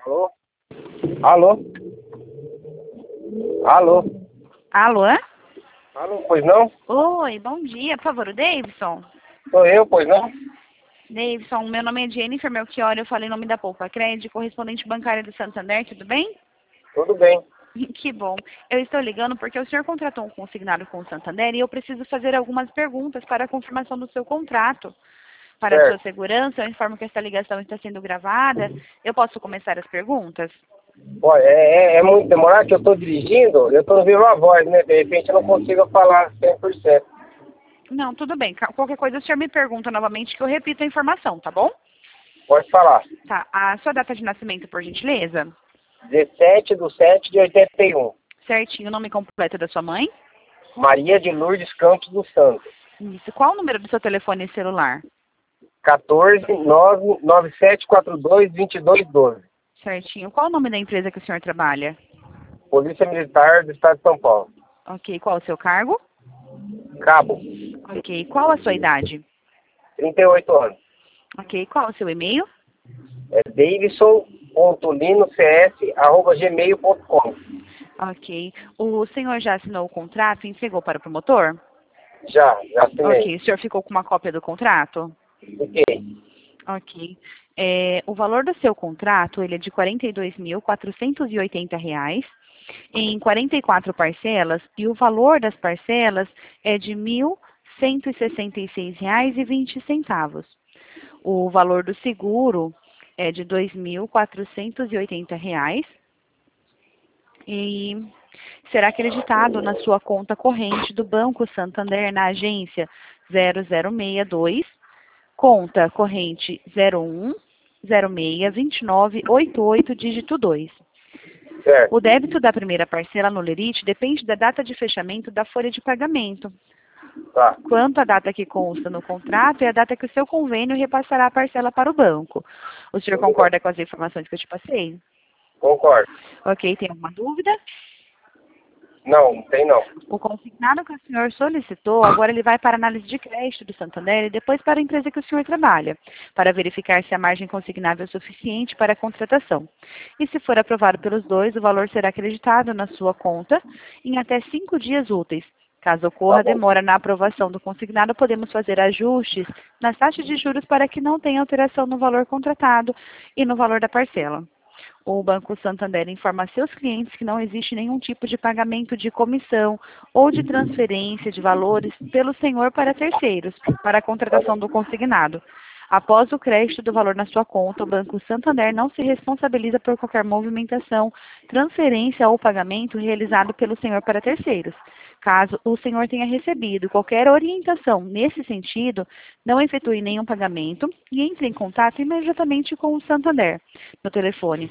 Alô? Alô? Alô? Alô? Alô, pois não? Oi, bom dia. Por favor, o Davidson? Sou eu, pois não? Davidson, meu nome é Jennifer Melchior, eu falei em nome da Poupa Crédito, correspondente bancária do Santander, tudo bem? Tudo bem. Que bom. Eu estou ligando porque o senhor contratou um consignado com o Santander e eu preciso fazer algumas perguntas para a confirmação do seu contrato. Para a sua Certo. segurança, eu informo que esta ligação está sendo gravada. Eu posso começar as perguntas? Olha, é muito demorado que eu estou dirigindo, eu estou ouvindo a voz, né? De repente eu não consigo falar 100%. Não, tudo bem. Qualquer coisa o senhor me pergunta novamente que eu repito a informação, tá bom? Pode falar. Tá. A sua data de nascimento, por gentileza? 17/7/81. Certinho, o nome completo da sua mãe? Maria de Lourdes Campos dos Santos. Isso. Qual o número do seu telefone celular? 14/997422212. Certinho. Qual o nome da empresa que o senhor trabalha? Polícia Militar do Estado de São Paulo. Ok. Qual o seu cargo? Cabo. Ok. Qual a sua idade? 38 anos. Ok. Qual o seu e-mail? É davidson.linocs@gmail.com. Ok. O senhor já assinou o contrato e entregou para o promotor? Já assinei. Ok. O senhor ficou com uma cópia do contrato? Fiquei. Ok. O valor do seu contrato ele é de R$ 42.480 em 44 parcelas e o valor das parcelas é de R$ 1.166,20. O valor do seguro é de R$ 2.480 e será acreditado na sua conta corrente do Banco Santander na agência 0062, conta corrente 01062988, dígito 2. Certo. O débito da primeira parcela no Lerite depende da data de fechamento da folha de pagamento. Tá. Quanto à data que consta no contrato, é a data que o seu convênio repassará a parcela para o banco. O senhor concorda com as informações que eu te passei? Concordo. Ok, tem alguma dúvida? Não tem não. O consignado que o senhor solicitou, agora ele vai para a análise de crédito do Santander e depois para a empresa que o senhor trabalha, para verificar se a margem consignável é suficiente para a contratação. E se for aprovado pelos dois, o valor será acreditado na sua conta em até 5 dias úteis. Caso Tá ocorra bom. demora na aprovação do consignado, podemos fazer ajustes nas taxas de juros para que não tenha alteração no valor contratado e no valor da parcela. O Banco Santander informa a seus clientes que não existe nenhum tipo de pagamento de comissão ou de transferência de valores pelo senhor para terceiros, para a Tá bom. contratação do consignado. Após o crédito do valor na sua conta, o Banco Santander não se responsabiliza por qualquer movimentação, transferência ou pagamento realizado pelo senhor para terceiros. Caso o senhor tenha recebido qualquer orientação nesse sentido, não efetue nenhum pagamento e entre em contato imediatamente com o Santander no telefone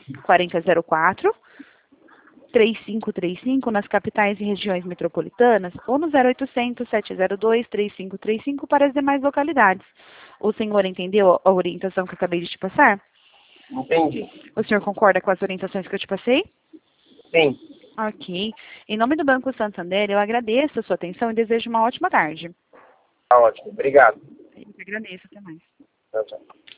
4004-3535 nas capitais e regiões metropolitanas ou no 0800-702-3535 para as demais localidades. O senhor entendeu a orientação que eu acabei de te passar? Entendi. O senhor concorda com as orientações que eu te passei? Sim. Ok. Em nome do Banco Santander, eu agradeço a sua atenção e desejo uma ótima tarde. Tá ótimo. Obrigado. Eu que agradeço. Até mais. Tchau, tchau.